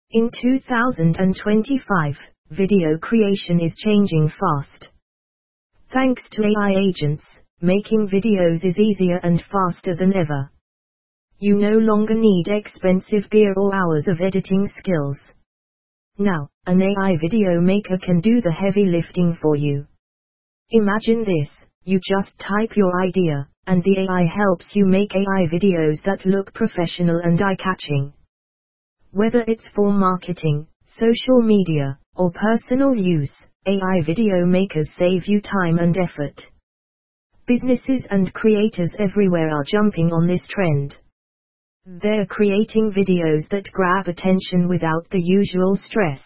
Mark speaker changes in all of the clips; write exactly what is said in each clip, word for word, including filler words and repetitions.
Speaker 1: In two thousand twenty-five, video creation is changing fast. Thanks to A I agents, making videos is easier and faster than ever. You no longer need expensive gear or hours of editing skills. Now, an A I video maker can do the heavy lifting for you. Imagine this, you just type your idea, and the A I helps you make A I videos that look professional and eye-catching. Whether it's for marketing, social media, or personal use, A I video makers save you time and effort. Businesses and creators everywhere are jumping on this trend. They're creating videos that grab attention without the usual stress.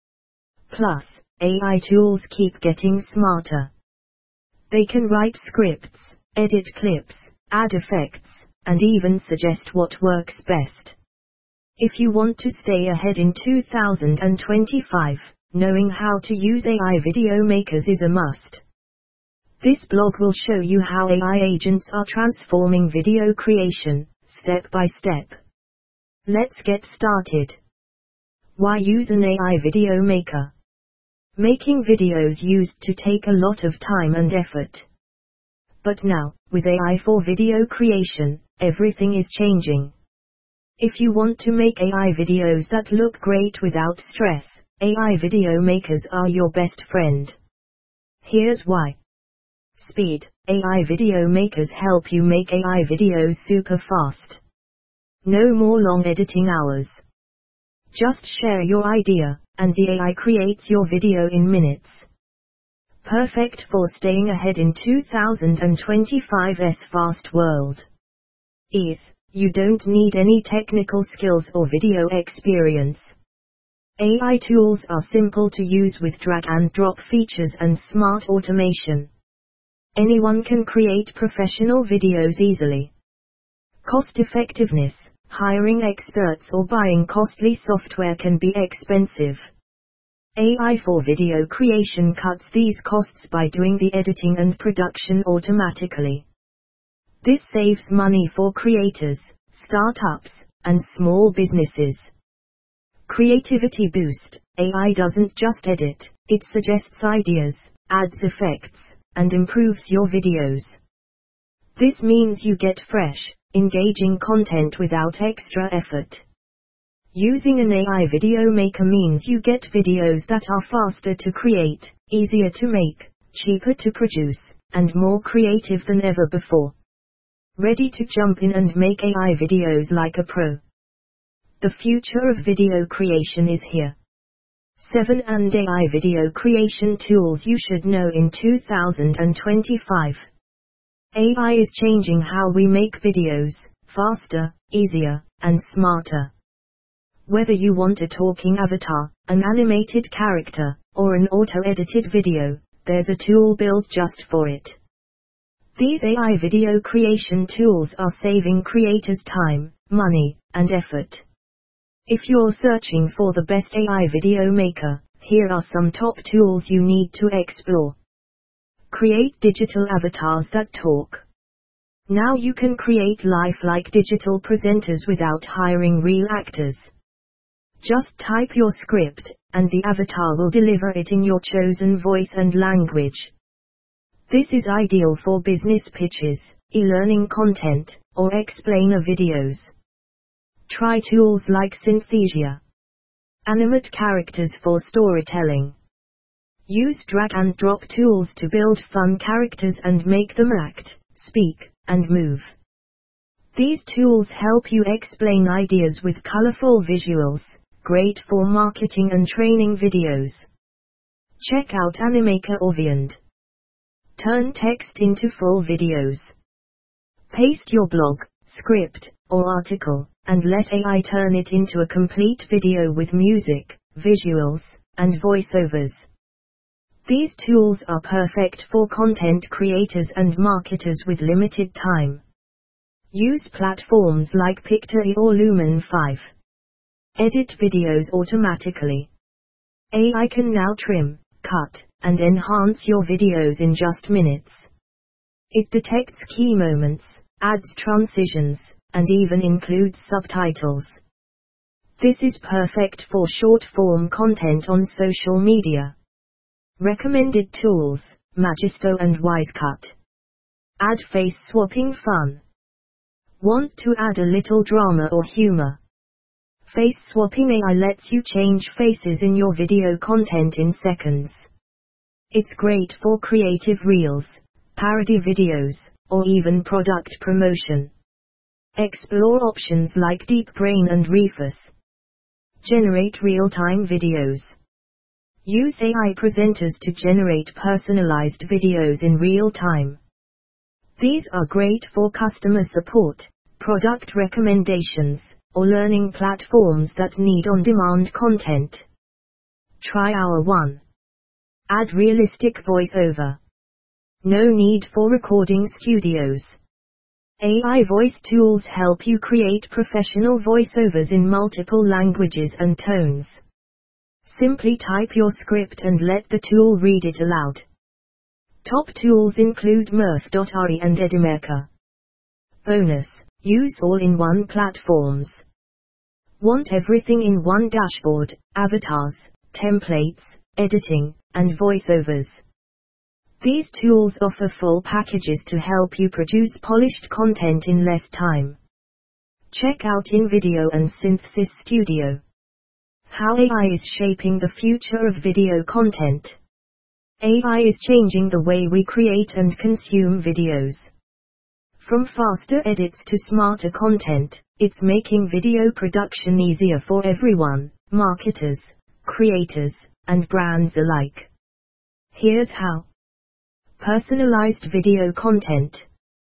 Speaker 1: Plus, A I tools keep getting smarter. They can write scripts, edit clips, add effects, and even suggest what works best. If you want to stay ahead in two thousand twenty-five, knowing how to use A I video makers is a must. This blog will show you how A I agents are transforming video creation, step by step. Let's get started. Why use an A I video maker? Making videos used to take a lot of time and effort. But now, with A I for video creation, everything is changing. If you want to make A I videos that look great without stress, A I video makers are your best friend. Here's why. Speed. A I video makers help you make A I videos super fast. No more long editing hours. Just share your idea, and the A I creates your video in minutes. Perfect for staying ahead in two thousand twenty-five's fast world. Ease. You don't need any technical skills or video experience. A I tools are simple to use with drag and drop features and smart automation. Anyone can create professional videos easily. Cost effectiveness. Hiring experts or buying costly software can be expensive. A I for video creation cuts these costs by doing the editing and production automatically. This saves money for creators, startups, and small businesses. Creativity boost. A I doesn't just edit, it suggests ideas, adds effects, and improves your videos. This means you get fresh, engaging content without extra effort. Using an A I video maker means you get videos that are faster to create, easier to make, cheaper to produce, and more creative than ever before. Ready to jump in and make A I videos like a pro. The future of video creation is here. seven and A I video creation tools you should know in two thousand twenty-five. A I is changing how we make videos, faster, easier, and smarter. Whether you want a talking avatar, an animated character, or an auto-edited video, there's a tool built just for it. These A I video creation tools are saving creators time, money, and effort. If you're searching for the best A I video maker, here are some top tools you need to explore. Create digital avatars that talk. Now you can create lifelike digital presenters without hiring real actors. Just type your script, and the avatar will deliver it in your chosen voice and language. This is ideal for business pitches, e-learning content, or explainer videos. Try tools like Synthesia. Animate characters for storytelling. Use drag and drop tools to build fun characters and make them act, speak, and move. These tools help you explain ideas with colorful visuals, great for marketing and training videos. Check out Animaker or Vyond. Turn text into full videos. Paste your blog, script, or article, and let A I turn it into a complete video with music, visuals, and voiceovers. These tools are perfect for content creators and marketers with limited time. Use platforms like Pictory or Lumen five. Edit videos automatically. A I can now trim, cut, and enhance your videos in just minutes. It detects key moments, adds transitions, and even includes subtitles. This is perfect for short-form content on social media. Recommended tools, Magisto and Wisecut. Add face swapping fun. Want to add a little drama or humor? Face swapping A I lets you change faces in your video content in seconds. It's great for creative reels, parody videos, or even product promotion. Explore options like Deep Brain and Refus. Generate real-time videos. Use A I presenters to generate personalized videos in real time. These are great for customer support, product recommendations, or learning platforms that need on-demand content. Try our one. Add realistic voiceover. No need for recording studios. A I voice tools help you create professional voiceovers in multiple languages and tones. Simply type your script and let the tool read it aloud. Top tools include Mirth dot R E and Edimaker. Bonus: use all-in-one platforms. Want everything in one dashboard: avatars, templates, editing, and voiceovers. These tools offer full packages to help you produce polished content in less time. Check out InVideo and Synthesis Studio. How A I is shaping the future of video content. A I is changing the way we create and consume videos. From faster edits to smarter content, it's making video production easier for everyone, marketers, creators, and brands alike. Here's how. Personalized video content.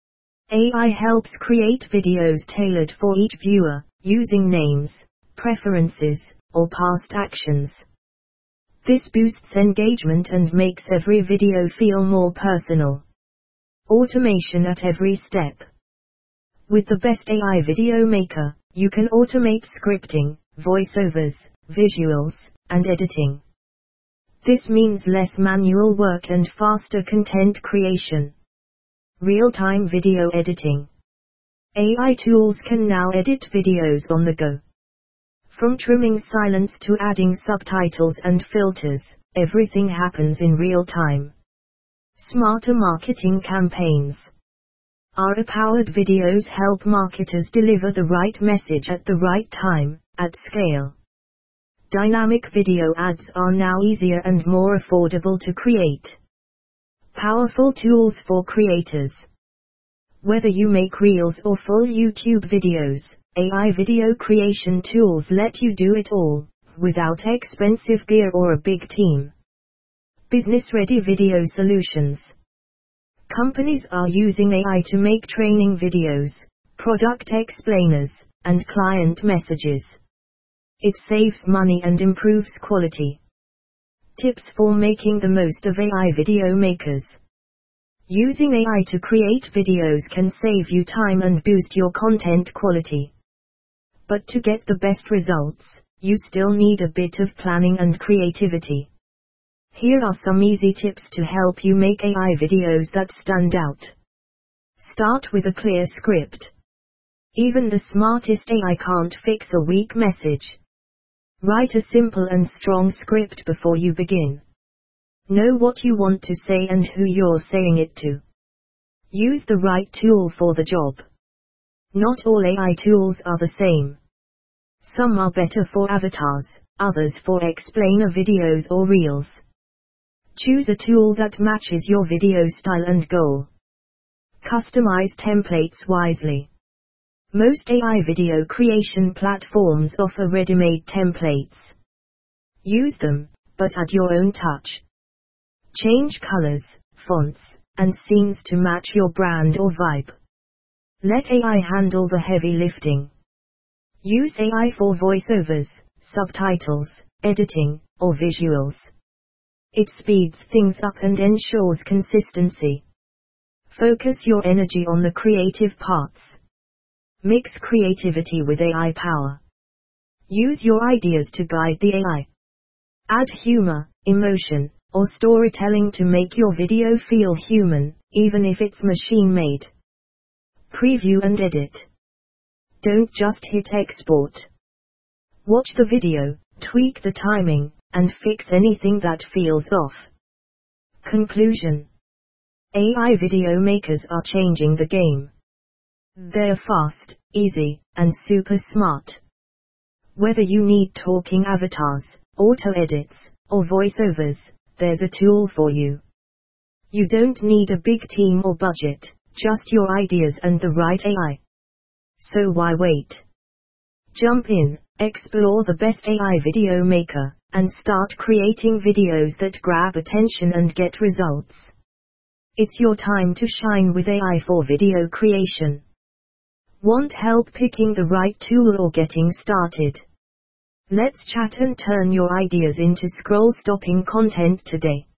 Speaker 1: A I helps create videos tailored for each viewer, using names, preferences, or past actions. This boosts engagement and makes every video feel more personal. Automation at every step. With the best A I video maker, you can automate scripting, voiceovers, visuals, and editing. This means less manual work and faster content creation. Real-time video editing. A I tools can now edit videos on the go. From trimming silence to adding subtitles and filters, everything happens in real time. Smarter marketing campaigns. A I-powered videos help marketers deliver the right message at the right time, at scale. Dynamic video ads are now easier and more affordable to create. Powerful tools for creators. Whether you make reels or full YouTube videos, A I video creation tools let you do it all, without expensive gear or a big team. Business-ready video solutions. Companies are using A I to make training videos, product explainers, and client messages. It saves money and improves quality. Tips for making the most of A I video makers. Using A I to create videos can save you time and boost your content quality. But to get the best results, you still need a bit of planning and creativity. Here are some easy tips to help you make A I videos that stand out. Start with a clear script. Even the smartest A I can't fix a weak message. Write a simple and strong script before you begin. Know what you want to say and who you're saying it to. Use the right tool for the job. Not all A I tools are the same. Some are better for avatars, others for explainer videos or reels. Choose a tool that matches your video style and goal. Customize templates wisely. Most A I video creation platforms offer ready-made templates. Use them, but add your own touch. Change colors, fonts, and scenes to match your brand or vibe. Let A I handle the heavy lifting. Use A I for voiceovers, subtitles, editing, or visuals. It speeds things up and ensures consistency. Focus your energy on the creative parts. Mix creativity with A I power. Use your ideas to guide the A I. Add humor, emotion, or storytelling to make your video feel human, even if it's machine-made. Preview and edit. Don't just hit export. Watch the video, tweak the timing, and fix anything that feels off. Conclusion. A I video makers are changing the game. They're fast, easy, and super smart. Whether you need talking avatars, auto edits, or voiceovers, there's a tool for you. You don't need a big team or budget, just your ideas and the right A I. So why wait? Jump in, explore the best A I video maker, and start creating videos that grab attention and get results. It's your time to shine with A I for video creation. Want help picking the right tool or getting started? Let's chat and turn your ideas into scroll-stopping content today.